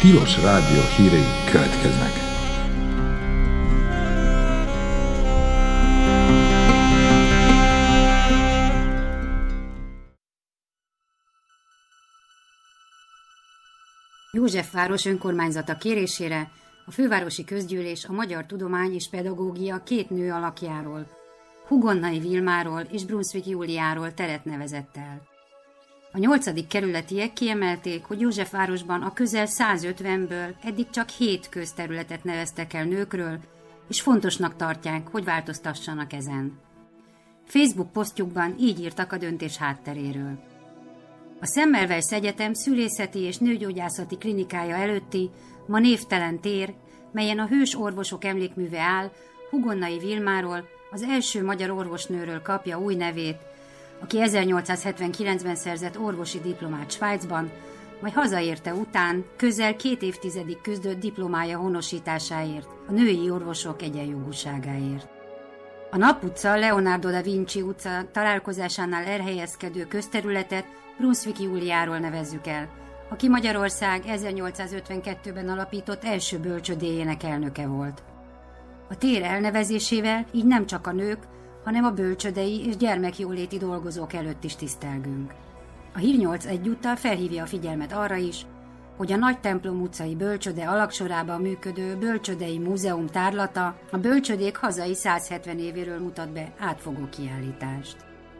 Tilos Rádió hírei következnek. Józsefváros önkormányzata kérésére a fővárosi közgyűlés a magyar tudomány és pedagógia két nő alakjáról, Hugonnai Vilmáról és Brunswick Júliáról teret nevezett el. A 8. kerületiek kiemelték, hogy Józsefvárosban a közel 150-ből eddig csak 7 közterületet neveztek el nőkről, és fontosnak tartják, hogy változtassanak ezen. Facebook posztjukban így írtak a döntés hátteréről. A Semmelweis Egyetem szülészeti és nőgyógyászati klinikája előtti, ma névtelen tér, melyen a hős orvosok emlékműve áll, Hugonnai Vilmáról, az első magyar orvosnőről kapja új nevét, aki 1879-ben szerzett orvosi diplomát Svájcban, majd hazaérte után közel 2 évtizedig küzdött diplomája honosításáért, a női orvosok egyenjogúságáért. A Nap utca, Leonardo da Vinci utca találkozásánál elhelyezkedő közterületet Brunswick Júliáról nevezzük el, aki Magyarország 1852-ben alapított első bölcsödéjének elnöke volt. A tér elnevezésével így nem csak a nők, hanem a bölcsödei és gyermekjóléti dolgozók előtt is tisztelgünk. A Hír 8 egyúttal felhívja a figyelmet arra is, hogy a Nagytemplom utcai bölcsöde alagsorában működő Bölcsödei Múzeum tárlata a bölcsödék hazai 170 évéről mutat be átfogó kiállítást.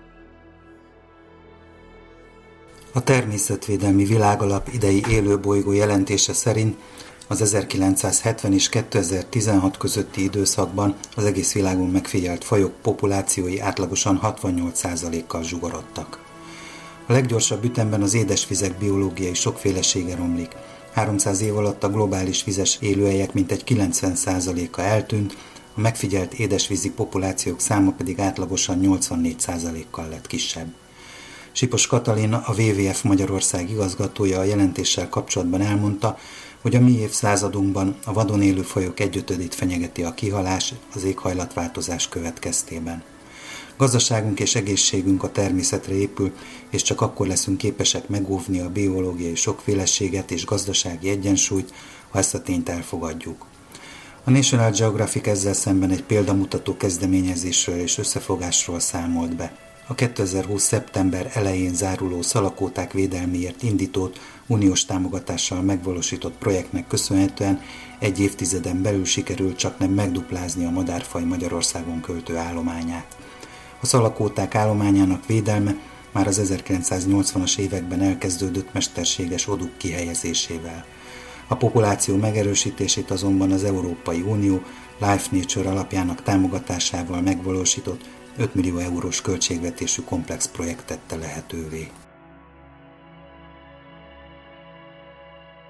A Természetvédelmi Világalap idei élőbolygó jelentése szerint az 1970 és 2016 közötti időszakban az egész világon megfigyelt fajok populációi átlagosan 68%-kal zsugorodtak. A leggyorsabb ütemben az édesvizek biológiai sokfélesége romlik. 300 év alatt a globális vizes élőhelyek mintegy 90%-a eltűnt, a megfigyelt édesvízi populációk száma pedig átlagosan 84%-kal lett kisebb. Sipos Katalin, a WWF Magyarország igazgatója a jelentéssel kapcsolatban elmondta, hogy a mi évszázadunkban a vadon élő fajok 1/5-ét fenyegeti a kihalás az éghajlatváltozás következtében. Gazdaságunk és egészségünk a természetre épül, és csak akkor leszünk képesek megóvni a biológiai sokféleséget és gazdasági egyensúlyt, ha ezt a tényt elfogadjuk. A National Geographic ezzel szemben egy példamutató kezdeményezésről és összefogásról számolt be. A 2020. szeptember elején záruló szalakóták védelméért indított, uniós támogatással megvalósított projektnek köszönhetően egy évtizeden belül sikerült csaknem megduplázni a madárfaj Magyarországon költő állományát. A szalakóták állományának védelme már az 1980-as években elkezdődött mesterséges odúk kihelyezésével. A populáció megerősítését azonban az Európai Unió Life Nature alapjának támogatásával megvalósított 5 millió eurós költségvetésű komplex projekt tette lehetővé.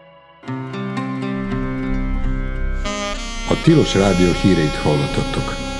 A Tilos Rádió híreit hallottattok.